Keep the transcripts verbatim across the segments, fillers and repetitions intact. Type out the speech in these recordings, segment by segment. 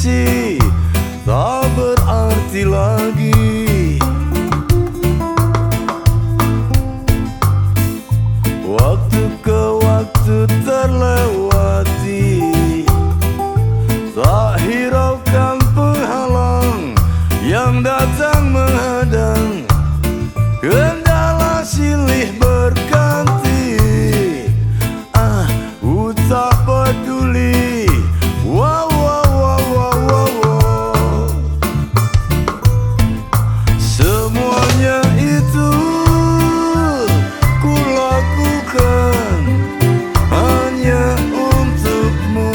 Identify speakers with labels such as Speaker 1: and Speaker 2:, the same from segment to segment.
Speaker 1: kasih tak berarti lagi. Waktu ke waktu terlewati, tak hiraukan penghalang yang datang menghadang. Kendala silih berganti, ah, ku tak peduli. Wow, wow, wow, wow, wow, wow. Semuanya itu ku lakukan hanya untukmu.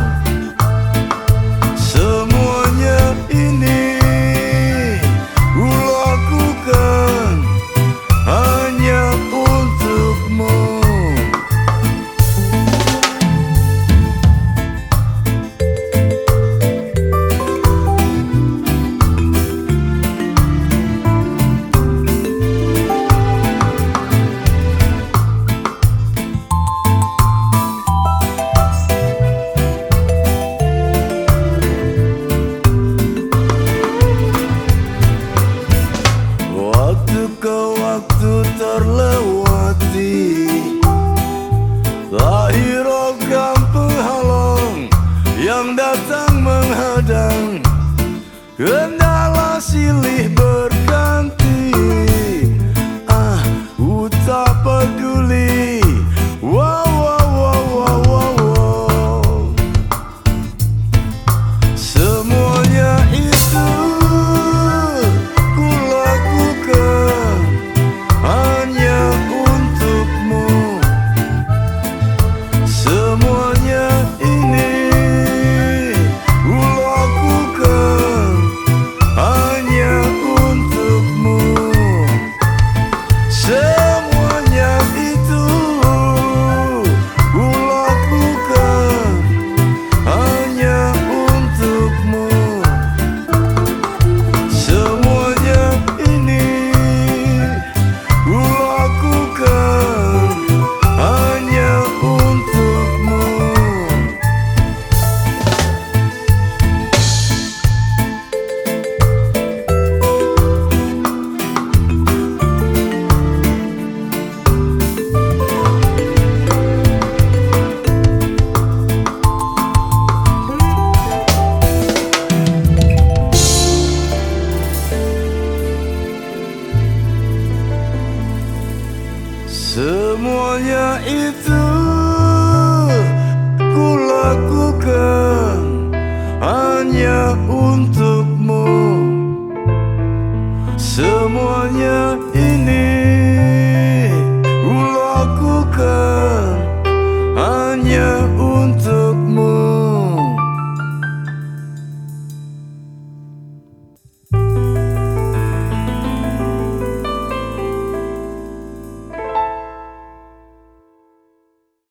Speaker 1: Semuanya ini ku lakukan hanya untukmu. Waktu ke waktu terlewati, tak hiraukan penghalang yang datang menghadang. Kendala silih berganti, ah, ku tak peduli. Wow, wow, wow, wow, wow, wow. Semuanya itu ku lakukan hanya untukmu. Semuanya ini ku lakukan hanya untukmu. Semuanya itu ku lakukan hanya untukmu. Semuanya ini ku lakukan hanya untukmu. Semuanya itu